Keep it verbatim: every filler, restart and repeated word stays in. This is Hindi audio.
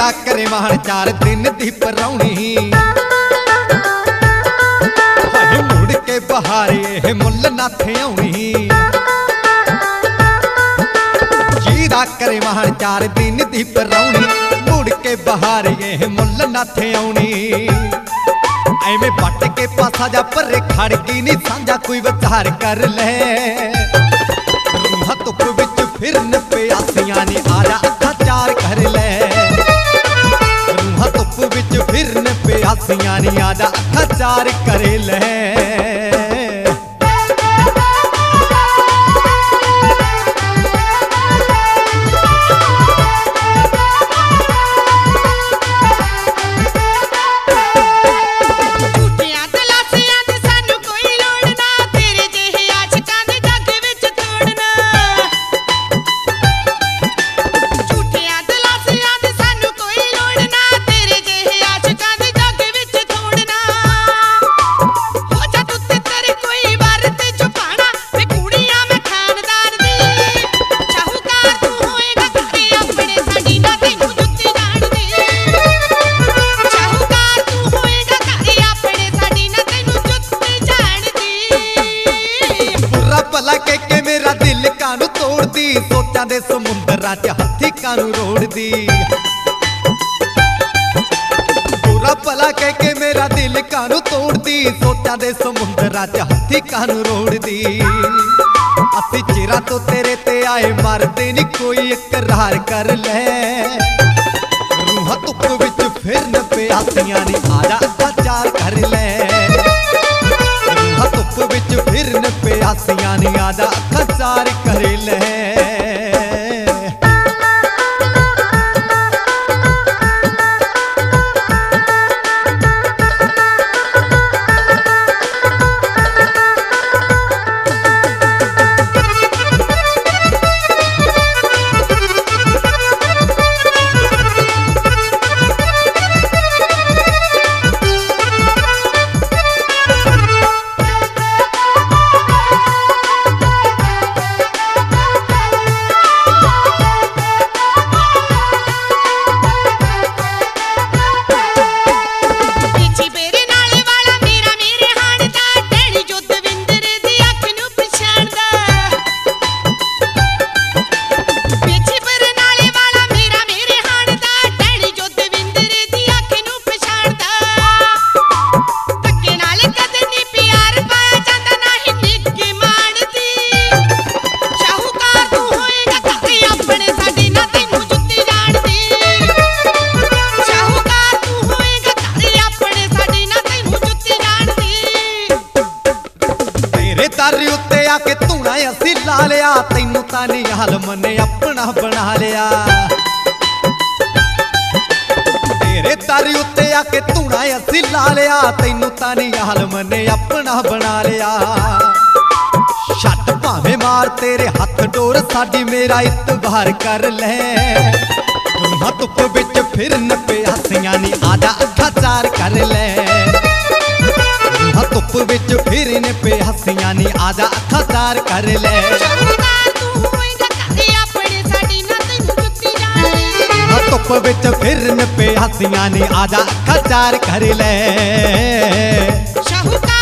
दा करे माहण चार दिन दी परौणी हाय मुड़ के बहारे मुल नाथे आउणी जी दा करे माहण चार दिन दी परौणी मुड़ के बहारे मुल नाथे आउणी एवें पट के पासा जा परे खड़ की नी सांझा कोई विचार कर ले रूहां धुप विच फिरन प्यासियां नी आजा अखा चार कर ले रूहां धुप विच फिरन प्यासियां नी आजा अखा चार कर ले सोचा दे समुंदरां च हथी कानू रोड़ दी बुरा भला कह के मेरा दिल कानू तोड़ दी सोचा दे समुंदरां च हथी कानू रोड़ दी असी चिरा तो तेरे ते आए मरदे नी कोई इकरार कर ले रूहां धुप विच फिरन प्यासियां नी आजा अखा चार कर ले रूहां धुप विच फिरन प्यासियां नी आजा अखा चार कर ले तारी उत्ते आके धूना असी ला लिया तैनू तां नी आलम ने अपना बना लिया तेरे तारी उत्ते आके धूना असी ला लिया तैनू तां नी आलम ने अपना बना लिया छट भावें मार तेरे हथ डोर साडी मेरा इतबार कर ले रूहां धुप विच फिरन प्यासियां नी आजा अखा चार कर ले धुप विच फिरन प्यासियां नी आजा अखा चार कर ले धुप विच फिरन प्यासियां नी आजा अखा चार कर ले।